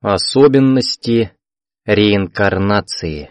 Особенности реинкарнации.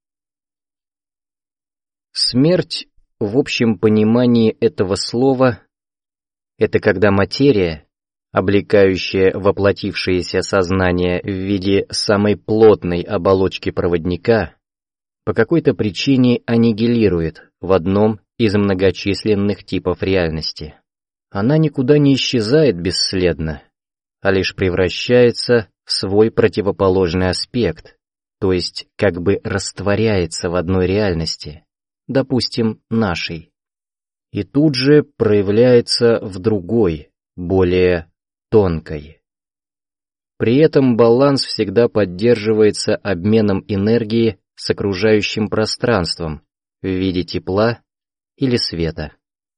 Смерть, в общем понимании этого слова, это когда материя, облекающая воплотившееся сознание в виде самой плотной оболочки проводника, по какой-то причине аннигилирует в одном из многочисленных типов реальности. Она никуда не исчезает бесследно, а лишь превращается в свой противоположный аспект, то есть как бы растворяется в одной реальности, допустим, нашей, и тут же проявляется в другой, более тонкой. При этом баланс всегда поддерживается обменом энергии с окружающим пространством в виде тепла или света.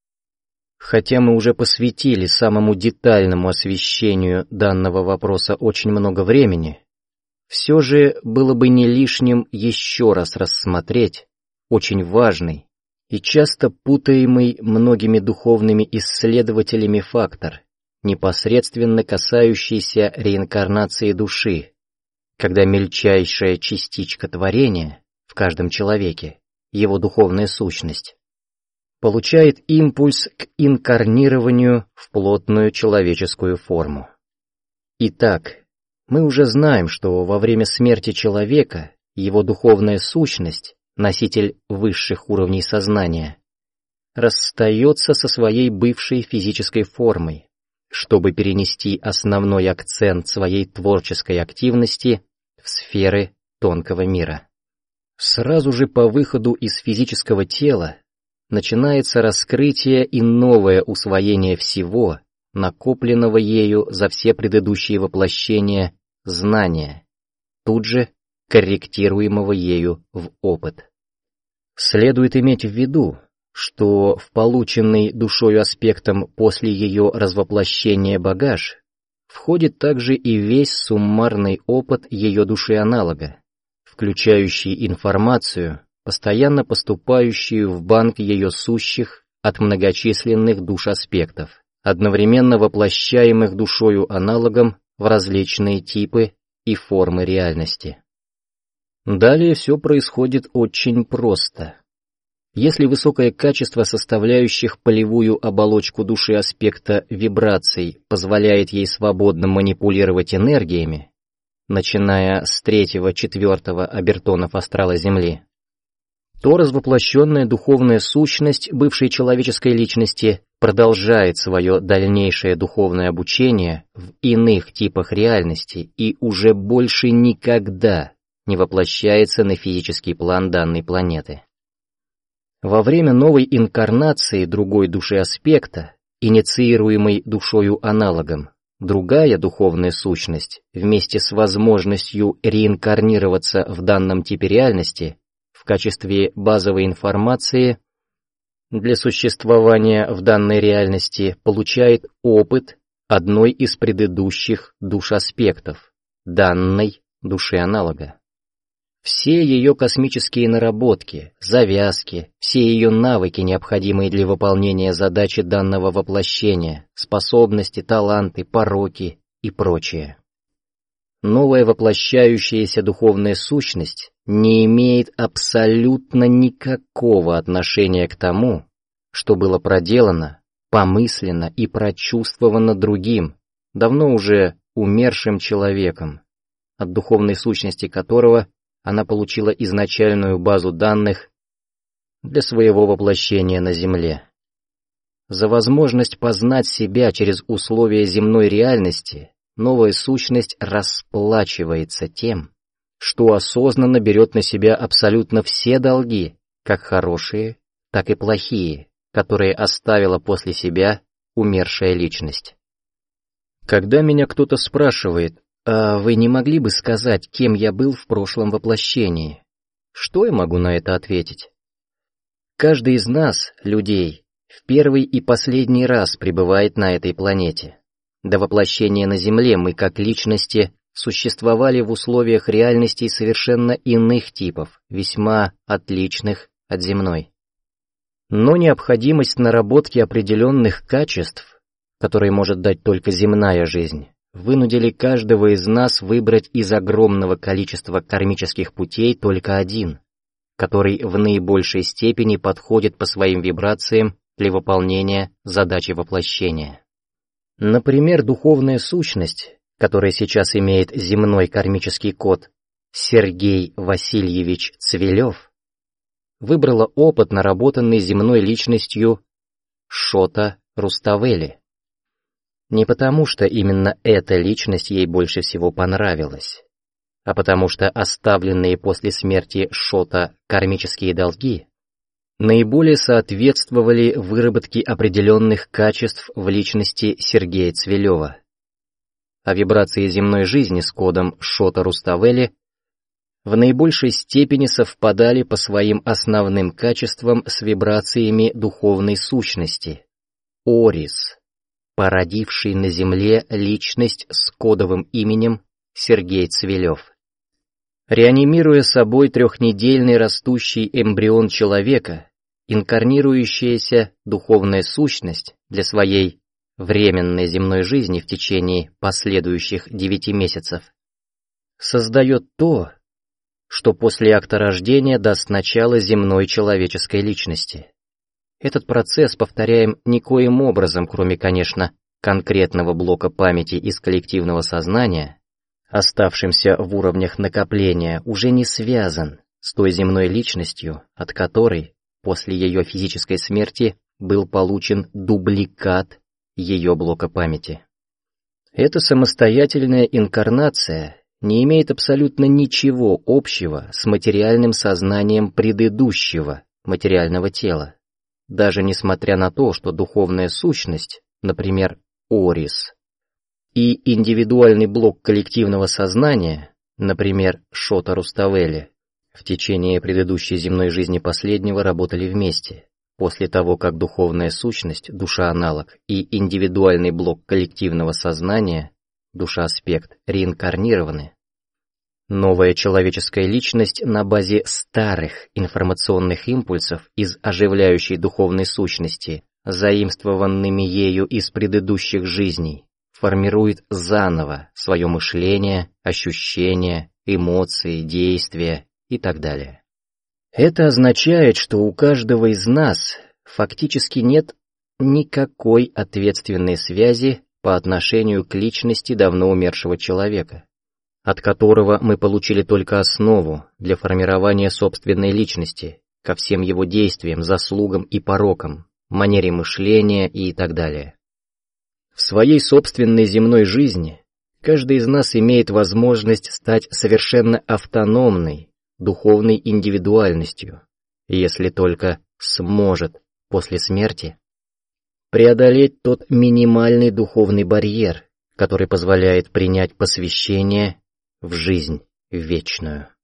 Хотя мы уже посвятили самому детальному освещению данного вопроса очень много времени, все же было бы не лишним еще раз рассмотреть очень важный и часто путаемый многими духовными исследователями фактор, непосредственно касающийся реинкарнации души, когда мельчайшая частичка творения в каждом человеке, его духовная сущность, получает импульс к инкарнированию в плотную человеческую форму. Итак, мы уже знаем, что во время смерти человека его духовная сущность, носитель высших уровней сознания, расстается со своей бывшей физической формой, чтобы перенести основной акцент своей творческой активности в сферы тонкого мира. Сразу же по выходу из физического тела начинается раскрытие и новое усвоение всего, накопленного ею за все предыдущие воплощения знания, тут же корректируемого ею в опыт. Следует иметь в виду, что в полученный душою аспектом после ее развоплощения багаж входит также и весь суммарный опыт ее души-аналога, включающий информацию, постоянно поступающую в банк ее сущих от многочисленных душ-аспектов, одновременно воплощаемых душою аналогом в различные типы и формы реальности. Далее все происходит очень просто. Если высокое качество составляющих полевую оболочку души аспекта вибраций позволяет ей свободно манипулировать энергиями, начиная с 3-4 обертонов астрала Земли, то развоплощенная духовная сущность бывшей человеческой личности продолжает свое дальнейшее духовное обучение в иных типах реальности и уже больше никогда не воплощается на физический план данной планеты. Во время новой инкарнации другой души аспекта, инициируемой душою аналогом, другая духовная сущность, вместе с возможностью реинкарнироваться в данном типе реальности, в качестве базовой информации для существования в данной реальности, получает опыт одной из предыдущих душ-аспектов, данной души аналога. Все ее космические наработки, завязки, все ее навыки, необходимые для выполнения задачи данного воплощения, способности, таланты, пороки и прочее. Новая воплощающаяся духовная сущность не имеет абсолютно никакого отношения к тому, что было проделано, помыслено и прочувствовано другим, давно уже умершим человеком, от духовной сущности которого она получила изначальную базу данных для своего воплощения на Земле. За возможность познать себя через условия земной реальности новая сущность расплачивается тем, что осознанно берет на себя абсолютно все долги, как хорошие, так и плохие, которые оставила после себя умершая личность. Когда меня кто-то спрашивает: «А вы не могли бы сказать, кем я был в прошлом воплощении?» Что я могу на это ответить? Каждый из нас, людей, в первый и последний раз пребывает на этой планете. До воплощения на Земле мы, как личности, существовали в условиях реальностей совершенно иных типов, весьма отличных от земной. Но необходимость наработки определенных качеств, которые может дать только земная жизнь, вынудили каждого из нас выбрать из огромного количества кармических путей только один, который в наибольшей степени подходит по своим вибрациям для выполнения задачи воплощения. Например, духовная сущность, которая сейчас имеет земной кармический код Сергей Васильевич Цвилев, выбрала опыт, наработанный земной личностью Шота Руставели. Не потому, что именно эта личность ей больше всего понравилась, а потому что оставленные после смерти Шота кармические долги наиболее соответствовали выработке определенных качеств в личности Сергея Цвилева. А вибрации земной жизни с кодом Шота Руставели в наибольшей степени совпадали по своим основным качествам с вибрациями духовной сущности Орис, породившей на Земле личность с кодовым именем Сергей Цвилев. Реанимируя собой трехнедельный растущий эмбрион человека, инкарнирующаяся духовная сущность для своей временной земной жизни в течение последующих 9 месяцев создает то, что после акта рождения даст начало земной человеческой личности. Этот процесс повторяем никоим образом, кроме, конечно, конкретного блока памяти из коллективного сознания, оставшимся в уровнях накопления, уже не связан с той земной личностью, от которой после ее физической смерти был получен дубликат ее блока памяти. Эта самостоятельная инкарнация не имеет абсолютно ничего общего с материальным сознанием предыдущего материального тела, даже несмотря на то, что духовная сущность, например, Орис, и индивидуальный блок коллективного сознания, например, Шота Руставели, в течение предыдущей земной жизни последнего работали вместе, после того, как духовная сущность, душа-аналог, и индивидуальный блок коллективного сознания, душа-аспект, реинкарнированы. Новая человеческая личность на базе старых информационных импульсов из оживляющей духовной сущности, заимствованными ею из предыдущих жизней, формирует заново свое мышление, ощущения, эмоции, действия и так далее. Это означает, что у каждого из нас фактически нет никакой ответственной связи по отношению к личности давно умершего человека, от которого мы получили только основу для формирования собственной личности, ко всем его действиям, заслугам и порокам, манере мышления и так далее. В своей собственной земной жизни каждый из нас имеет возможность стать совершенно автономной, духовной индивидуальностью, если только сможет после смерти преодолеть тот минимальный духовный барьер, который позволяет принять посвящение в жизнь вечную.